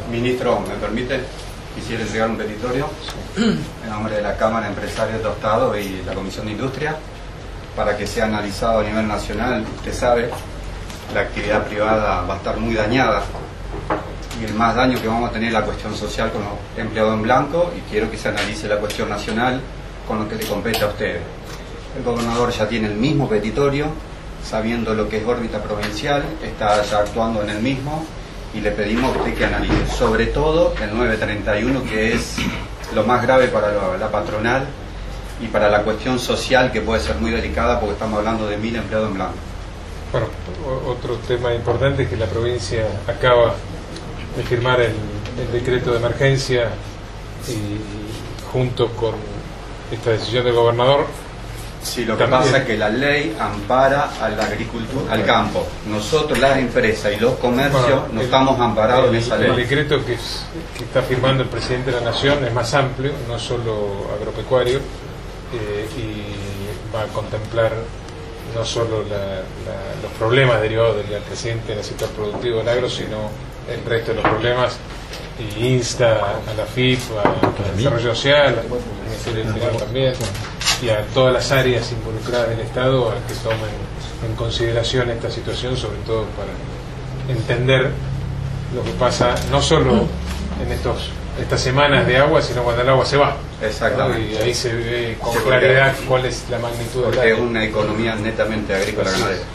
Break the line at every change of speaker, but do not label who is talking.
Ministro, ¿me permite? Quisiera entregar un petitorio en nombre de la Cámara de Empresarios de Estado y la Comisión de Industria para que sea analizado a nivel nacional. Usted sabe, la actividad privada va a estar muy dañada y el más daño que vamos a tener es la cuestión social con los empleados en blanco, y quiero que se analice la cuestión nacional con lo que le compete a ustedes. El gobernador ya tiene el mismo petitorio, sabiendo lo que es órbita provincial, está ya actuando en el mismo, y le pedimos a usted que analice, sobre todo el 931, que es lo más grave para la patronal y para la cuestión social, que puede ser muy delicada porque estamos hablando de 1000 empleados en blanco.
Bueno, otro tema importante es que la provincia acaba de firmar el decreto de emergencia y junto con esta decisión del gobernador.
Sí, lo que pasa es que la ley ampara a la agricultura, al campo. Nosotros, las empresas y los comercios, no estamos amparados en esa ley.
El decreto que está firmando el presidente de la Nación es más amplio, no solo agropecuario, y va a contemplar no solo los problemas derivados del creciente en el sector productivo del agro, sino el resto de los problemas, y insta a la FIP, al Desarrollo Social, al Ministerio del Interior también, y a todas las áreas involucradas del Estado a que tomen en consideración esta situación, sobre todo para entender lo que pasa no solo en estas semanas de agua, sino cuando el agua se va.
Exactamente.
Y ahí se ve con claridad cuál es la magnitud del daño.
Porque es una economía netamente agrícola ganadera.